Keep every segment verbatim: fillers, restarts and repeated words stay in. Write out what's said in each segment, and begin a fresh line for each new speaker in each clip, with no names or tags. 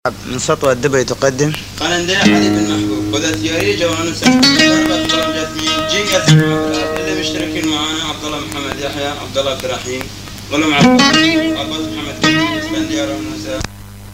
من سطوة الدبي تقدم
قنندة علي بن محبوب خذت ياري جوان سعد ضربت فرجت من جيجا اللي مشتركين معانا عبد الله محمد يحيى عبد الله عبد الرحيم ولهم عباس محمد اسفنديار ونساء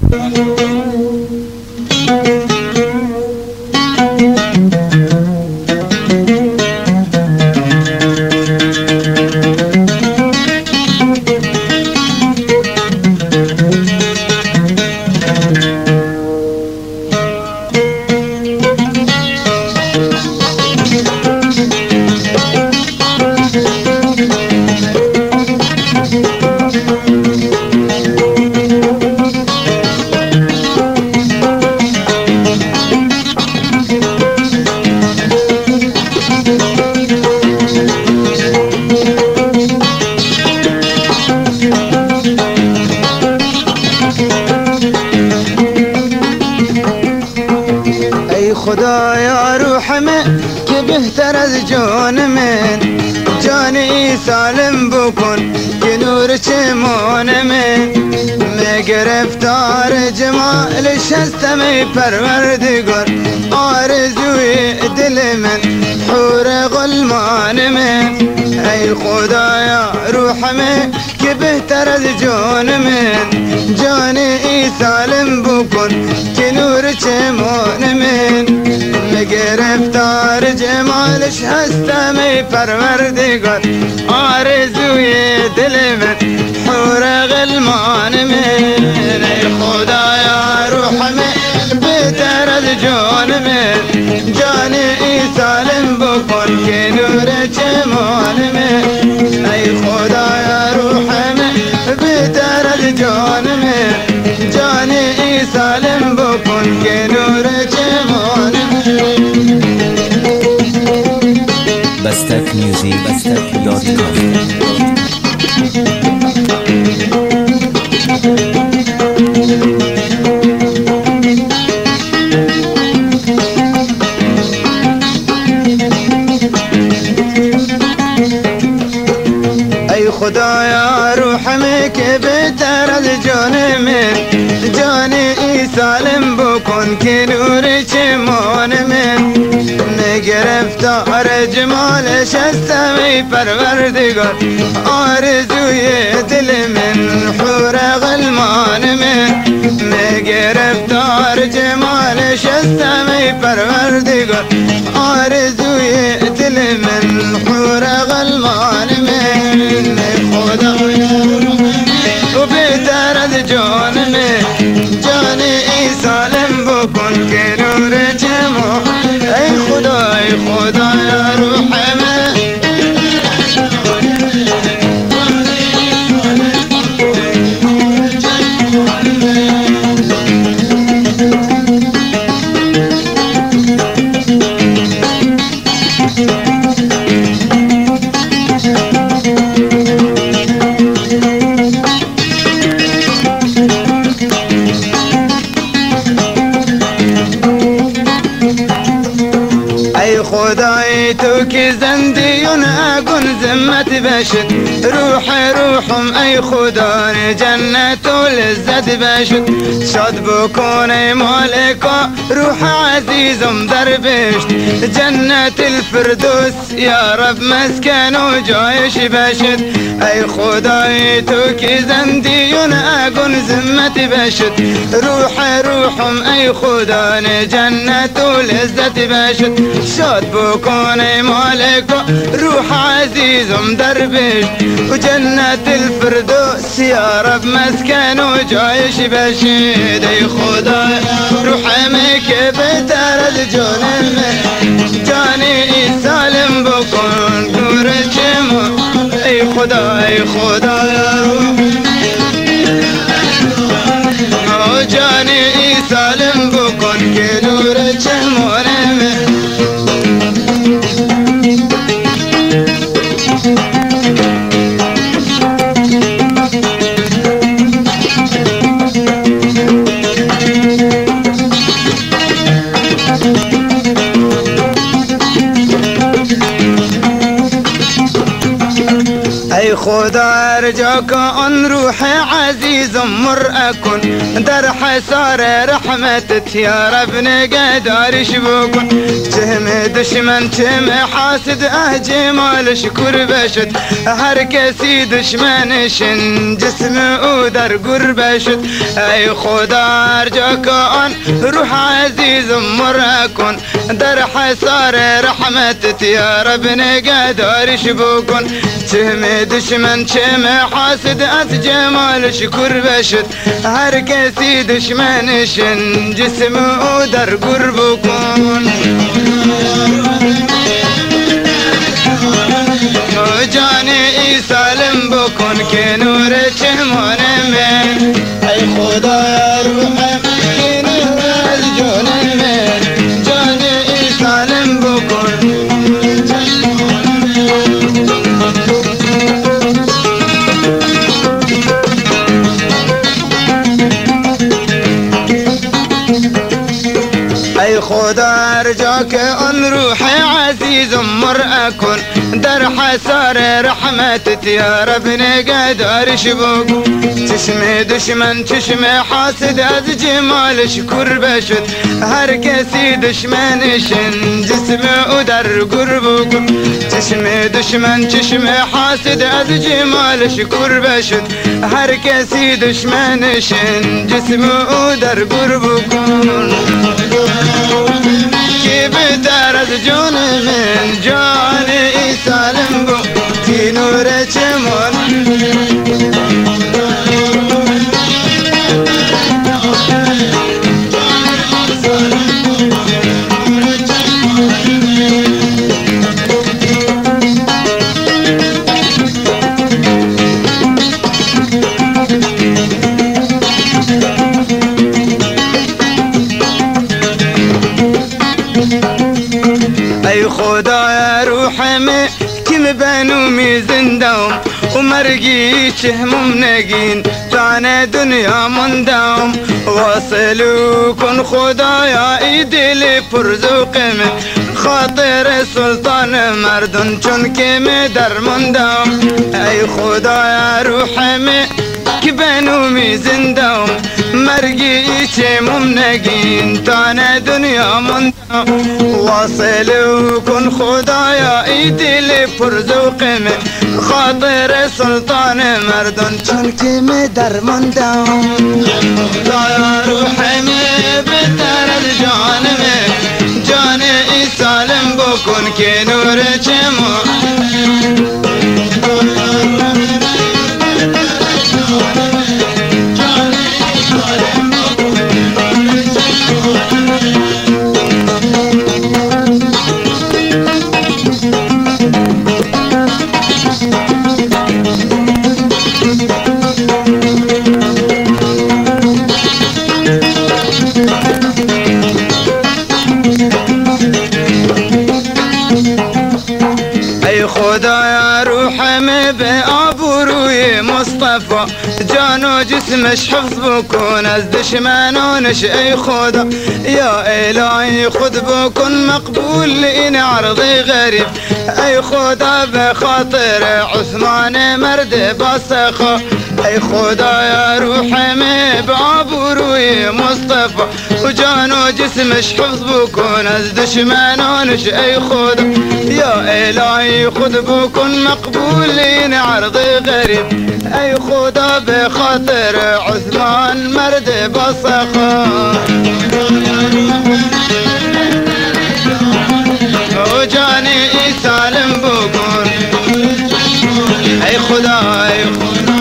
خدايا روح من كبه ترى جون من جاني سالم بكون كنور شمون من مقرفتار جمال شستمي پروردگار آرزوی دل من حور غلمان من ای خدایا روح من كبه ترى جون من جاني سالم بكون كنور شمون من گرفتار جمالش هستم ای پروردگار آرزوی دل من حور غلمان من ای خدایا روح من بهتر از جان من جانی سالم بکن که نور جمال من ای خدایا روح من بهتر از جان من جانی سالم بکن که نور جمال من
Bastak Music Bastak dot com.
ای خدایا روح من که بهتر از جان من جانی سالم بکن که نور چمان من گرفتار جمالش هستم ای پروردگار آرزوی دل من حور غلمان من گرفتار جمالش هستم ای پروردگار آرزوی دل من حور غلمان من خدایا و بهتر از جان من جان ای سالم بکن که نور جمال ای خدا ای خدا یا روح من خدای تو که زندیون اگون زمت بشد روح روحم ای خدا جنت و لذت بشد شاد بکن ای مالکا روح عزیزم در بشت جنت الفردوس یا رب مسکن و جایش بشد ای خدای تو که زندیون اگون زمت بشد روح روحم ای خدا جنت و لذت بشد شاد بکن ای مالکا روح عزیزم در بشت و جنت الفردوس یا رب مسکن و جایش بشید ای خدا روح من که بهتر از جان من جانی سالم بکن نور چمون ای خدا ای خدا جانی سالم بکن که نور چمون من ای خدا ارجوك ان روحي عزيز مر اكن در حصار رحمتك يا رب نقدر شبوكن تهم دشمن تهم حاسد اهجي مال شكر بشد هر كسي دشمنشن جسم ودر قربشد اي خدا ارجوك ان روح عزيز مر اكن در حصار رحمتك يا رب نقدر شبوكن تهم دشمن تهم حاسد از جمال شكر بشد هر كسي دشمنشن جسم ودر قربكن جاني سالم بكن كنور چمون من اي خدا يا روح كنور الجون من جاني سالم بكن اي خدا ارجوك ان روحي عزيز مر اكن در حصار رحمتك يا رب نقدر شبوك تشمي دشمن تشمي حاسد از جمال شكر بشد هر كسي دشمنشن جسم ودر قربوك تشمي دشمن تشمي حاسد از جمال شكر بشد هر كسي دشمنشن جسم ودر قربوك كي بدار از جون من جاني سالم بو كي نور چمون ای خدا یا روح می کم بنومی زندم و مرگی چهمم نگین تانه دنیا مندم واصلو کن خدایا ای دل پرزوق من خاطر سلطان مردن چون که می در مندم ای خدایا روح می که بنومی زندم مرگی چهمم نگین تانه دنیا مندم واصلو کن خدایا ای دل پرزوق من خاطر سلطان مردان چون که می در مندم خدایا روح می بهتر از جان می جان ای سالم بکن که نور چمون خدایا روح می به آبروی مصطفى جان و جسمش حفظ بکن از دشمنانش ای خدا یا الهی خود بکن مقبول این عرض غریب ای خدا به خاطر عثمان مرد باسخا ای خدایا روح می به آبروی مصطفى و جان و جسمش حفظ بکن از دشمنانش ای خدا یا الهی خود بکن مقبول این عرض غریب ای خدا به خاطر عثمان مرد باسخا و جانی ای سالم بکن ای خدا ای خدا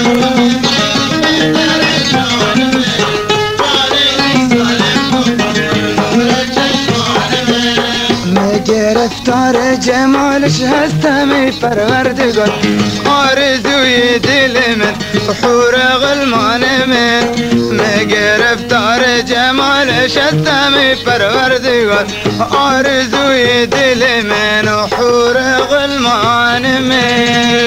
گرفتار جمالش هستم پروردگار آرزوی دل من حور غلمان من ما گرفتار جمالش هستم پروردگار آرزوی دل من حور غلمان من